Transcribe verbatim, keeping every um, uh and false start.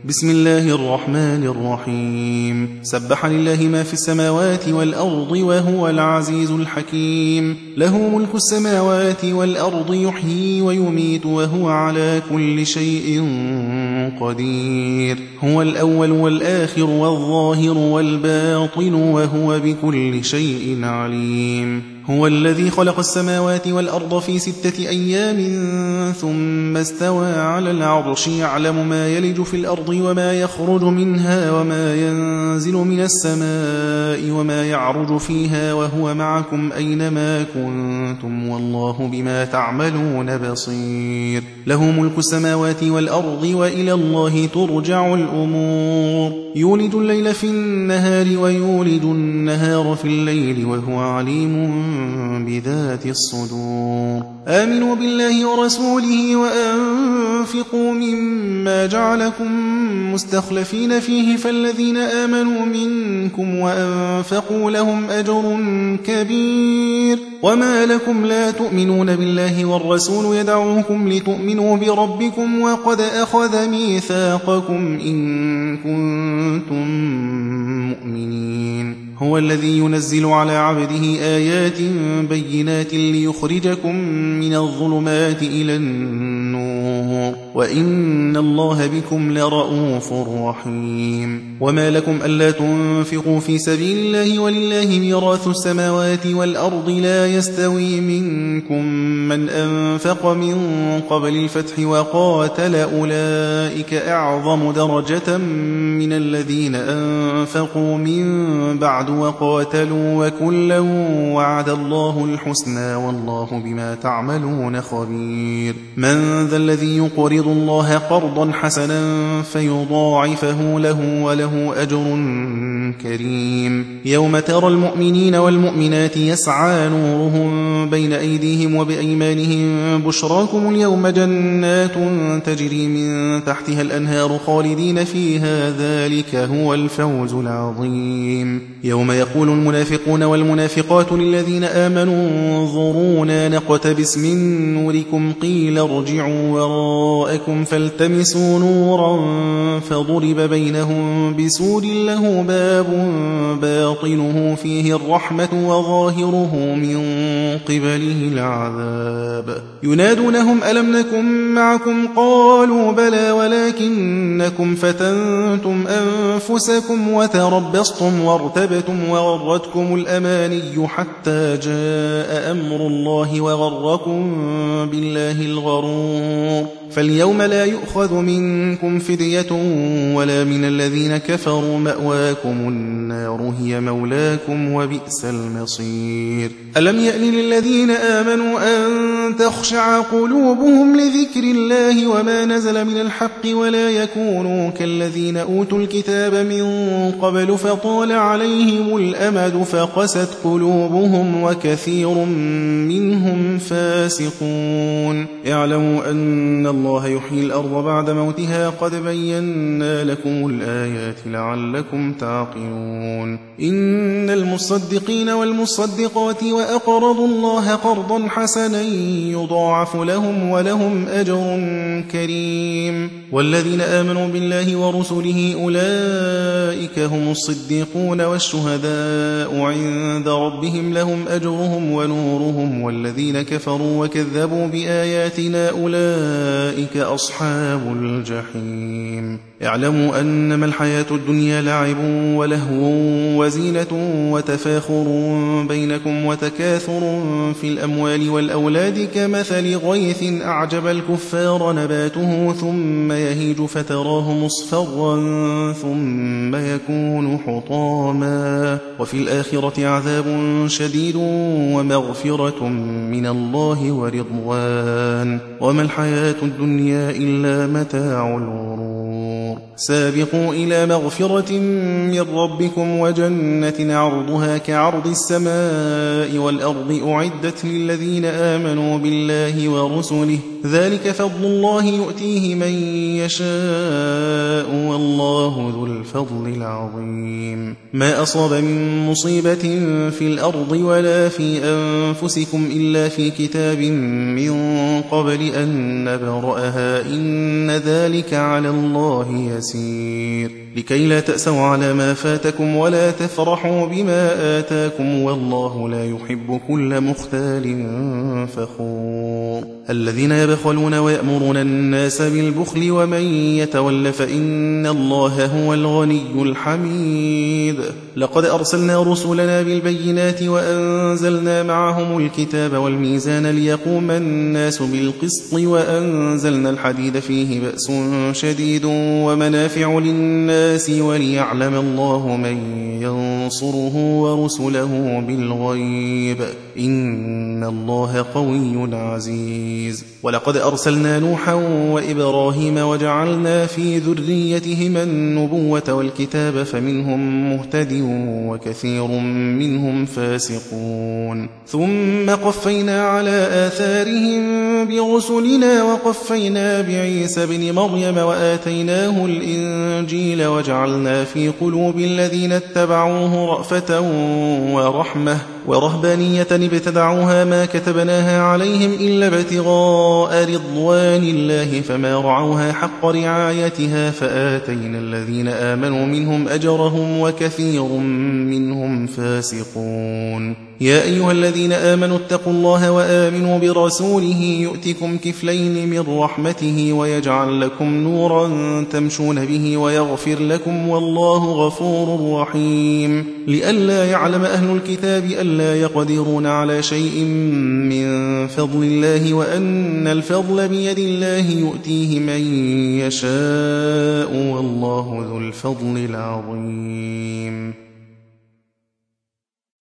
بسم الله الرحمن الرحيم. سبح لله ما في السماوات والأرض وهو العزيز الحكيم. له ملك السماوات والأرض يحيي ويميت وهو على كل شيء قدير. هو الأول والآخر والظاهر والباطن وهو بكل شيء عليم. هو الذي خلق السماوات والأرض في ستة أيام ثم استوى على العرش يعلم ما يلج في الأرض وما يخرج منها وما ينزل من السماء وما يعرج فيها وهو معكم أينما كنتم والله بما تعملون بصير. له ملك السماوات والأرض وإلى الله ترجع الأمور. يولج الليل في النهار ويولج النهار في الليل وهو عليم بذات الصدور. آمنوا بالله ورسوله وأنفقوا مما جعلكم مستخلفين فيه فالذين آمنوا منكم وأنفقوا لهم أجر كبير. وما لكم لا تؤمنون بالله والرسول يدعوكم لتؤمنوا بربكم وقد أخذ ميثاقكم إن كنتم مؤمنين. هو الذي ينزل على عبده آيات بينات ليخرجكم من الظلمات إلى النور وإن الله بكم لرؤوف رحيم. وما لكم ألا تنفقوا في سبيل الله ولله ميراث السماوات والأرض لا يستوي منكم من أنفق من قبل الفتح وقاتل أولئك أعظم درجة من الذين أنفقوا من بعد وقاتلوا وكلا وعد الله الحسنى والله بما تعملون خبير. من ذا الذي يقرض الله قرضا حسنا فيضاعفه له وله أجر كريم. يوم ترى المؤمنين والمؤمنات يسعى نورهم بين أيديهم وبأيمانهم بشراكم اليوم جنات تجري من تحتها الأنهار خالدين فيها ذلك هو الفوز العظيم. يوم يقول المنافقون والمنافقات للذين آمنوا انظرونا نقتبس من نوركم قيل ارجعوا وراءكم فالتمسوا نورا فضرب بينهم بسور له باب باطنه فيه الرحمة وظاهره من قبله العذاب. ينادونهم ألم نكن معكم قالوا بلى ولكنكم فتنتم أنفسكم وتربصتم وارتبتم وغرتكم الأماني حتى جاء أمر الله وغركم بالله الغرور. فاليوم لا يؤخذ منكم فدية ولا من الذين كفروا مأواكم النار هي مولاكم وبئس المصير. ألم يأن للذين آمنوا أن تخشع قلوبهم لذكر الله وما نزل من الحق ولا يكونوا كالذين أوتوا الكتاب من قبل فطال عليهم الأمد فقست قلوبهم وكثير منهم فاسقون. اعلموا أن الله يحيي الأرض بعد موتها قد بينا لكم الآيات لعلكم تعقلون. إن المصدقين والمصدقات وأقرضوا الله قرضا حسنا يضاعف لهم ولهم أجر كريم. والذين آمنوا بالله ورسله أولئك هم الصديقون والشهداء عند ربهم لهم أجرهم ونورهم. والذين كفروا وكذبوا بآياتنا أولئك أصحاب الجحيم. اعلموا أنما الحياة الدنيا لعب ولهو وزينة وتفاخر بينكم وتكاثر في الأموال والأولاد كمثل غيث أعجب الكفار نباته ثم يهيج فتراه مصفرا ثم يكون حطاما وفي الآخرة عذاب شديد ومغفرة من الله ورضوان وما الحياة الدنيا إلا متاع الغرور. سابقوا إلى مغفرة من ربكم وجنة عرضها كعرض السماء والأرض أعدت للذين آمنوا بالله ورسله ذلك فضل الله يؤتيه من يشاء والله ذو الفضل الفضل العظيم. ما أصاب من مصيبة في الأرض ولا في أنفسكم إلا في كتاب من قبل أن نبرأها إن ذلك على الله يسير. لكي لا تأسوا على ما فاتكم ولا تفرحوا بما آتاكم والله لا يحب كل مختال فخور. الذين يبخلون ويأمرون الناس بالبخل ومن يتول فإن الله هو الغني الحميد. لقد أرسلنا رسلنا بالبينات وأنزلنا معهم الكتاب والميزان ليقوم الناس بالقسط وأنزلنا الحديد فيه بأس شديد ومنافع للناس وليعلم الله من ينصره ورسله بالغيب إن الله قوي عزيز. ولقد أرسلنا نوحا وإبراهيم وجعلنا في ذريتهما النبوة والكتاب فمنهم مهتد وكثير منهم فاسقون. ثم قفينا على آثارهم برسلنا وقفينا بعيسى بن مريم وآتيناه الإنجيل وجعلنا في قلوب الذين اتبعوه رأفة ورحمة ورهبانية ابتدعوها ما كتبناها عليهم إلا ابتغاء رضوان الله فما رعوها حق رعايتها فآتينا الذين آمنوا منهم أجرهم وكثير منهم فاسقون. يا أيها الذين آمنوا اتقوا الله وآمنوا برسوله يؤتكم كفلين من رحمته ويجعل لكم نورا تمشون به ويغفر لكم والله غفور رحيم. لئلا يعلم أهل الكتاب ألا يقدرون على شيء من فضل الله وأن الفضل بيد الله يؤتيه من يشاء والله ذو الفضل العظيم.